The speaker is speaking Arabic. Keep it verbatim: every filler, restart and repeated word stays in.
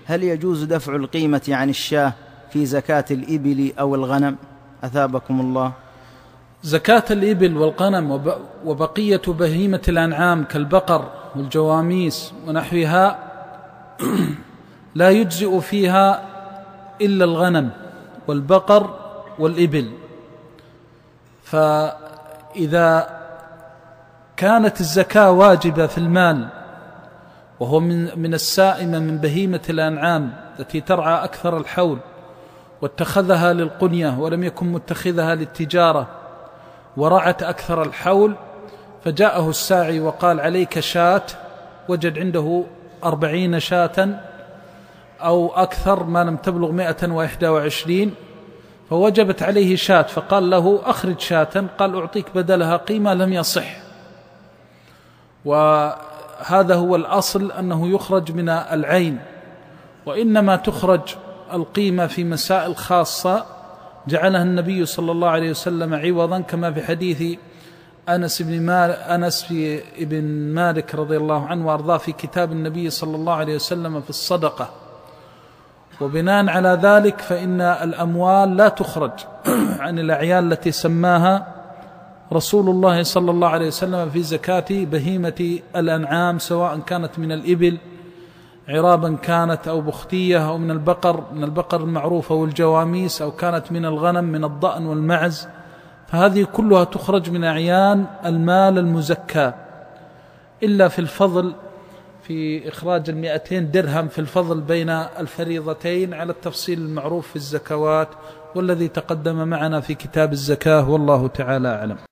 هل يجوز دفع القيمة عن الشاة في زكاة الإبل أو الغنم؟ أثابكم الله. زكاة الإبل والغنم وبقية بهيمة الأنعام كالبقر والجواميس ونحوها لا يجزئ فيها إلا الغنم والبقر والإبل. فإذا كانت الزكاة واجبة في المال وهو من من السائمة من بهيمة الأنعام التي ترعى أكثر الحول واتخذها للقنية ولم يكن متخذها للتجارة ورعت أكثر الحول، فجاءه الساعي وقال عليك شاة، وجد عنده أربعين شاة أو أكثر ما لم تبلغ مائة وإحدى وعشرين، فوجبت عليه شاة، فقال له أخرج شاة، قال أعطيك بدلها قيمة، لم يصح. وهذا هو الأصل أنه يخرج من العين، وإنما تخرج القيمة في مسائل خاصة جعلها النبي صلى الله عليه وسلم عوضا، كما في حديث أنس بن مالك, أنس بن مالك رضي الله عنه وأرضاه في كتاب النبي صلى الله عليه وسلم في الصدقة. وبناء على ذلك فإن الأموال لا تخرج عن الأعيان التي سماها رسول الله صلى الله عليه وسلم في زكاة بهيمة الأنعام، سواء كانت من الإبل عرابا كانت أو بختية، أو من البقر من البقر المعروفة والجواميس، أو كانت من الغنم من الضأن والمعز، فهذه كلها تخرج من أعيان المال المزكى، إلا في الفضل في إخراج المئتين درهم في الفضل بين الفريضتين على التفصيل المعروف في الزكوات والذي تقدم معنا في كتاب الزكاة، والله تعالى أعلم.